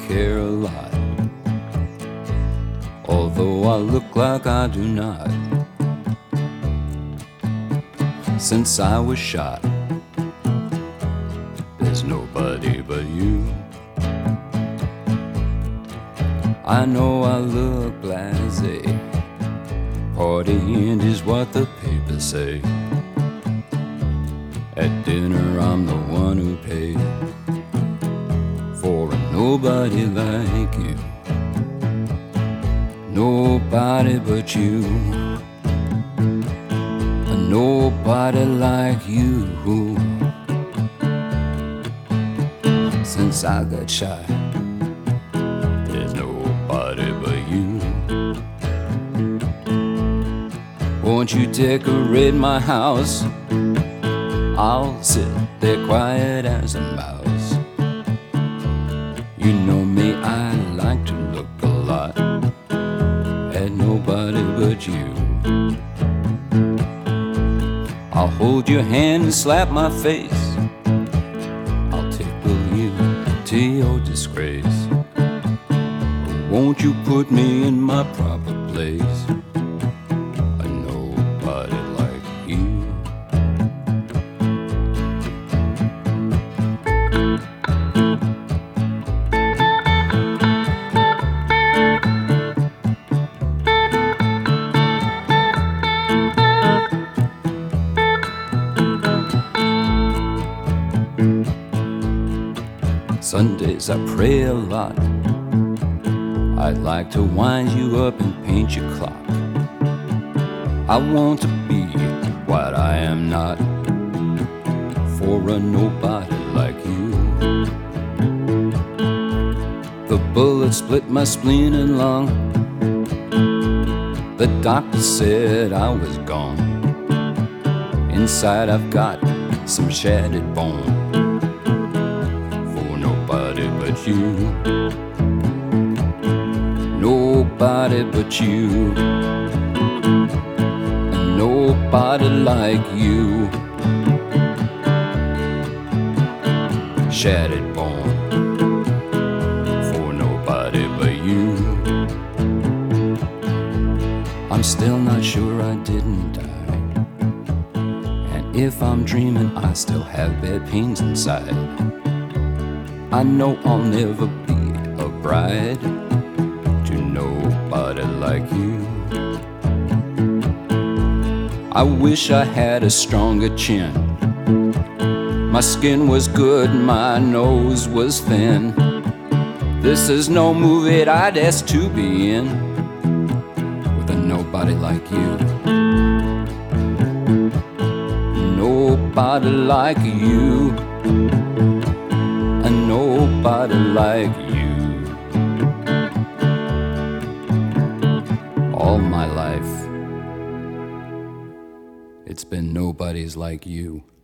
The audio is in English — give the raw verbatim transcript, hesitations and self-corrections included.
care a lot, although I look like I do not. Since I was shot, there's nobody but you. I know I look blasé, partying is what the papers say. At dinner I'm the one who paid for a nobody like you. Nobody but you. A nobody like you. Since I got shot, there's nobody but you. Won't you decorate my house? I'll sit there quiet as a mouse. You know me, I like to look a lot at nobody but you. I'll hold your hand and slap my face. I'll tickle you to your disgrace. Won't you put me in my proper place? A nobody like you. Sundays I pray a lot. I'd like to wind you up and paint your clock. I want to be what I am not, for a nobody like you. The bullet split my spleen and lung. The doctor said I was gone. Inside I've got some shattered bone, for nobody but you. Nobody but you. And nobody like you. Shattered bone, for nobody but you. I'm still not sure I didn't die, and if I'm dreaming I still have bad pains inside. I know I'll never be a bride to nobody like you. I wish I had a stronger chin. My skin was good, my nose was thin. This is no movie I'd ask to be in, with a nobody like you. Nobody like you. A nobody like you. All my life, it's been nobody's like you.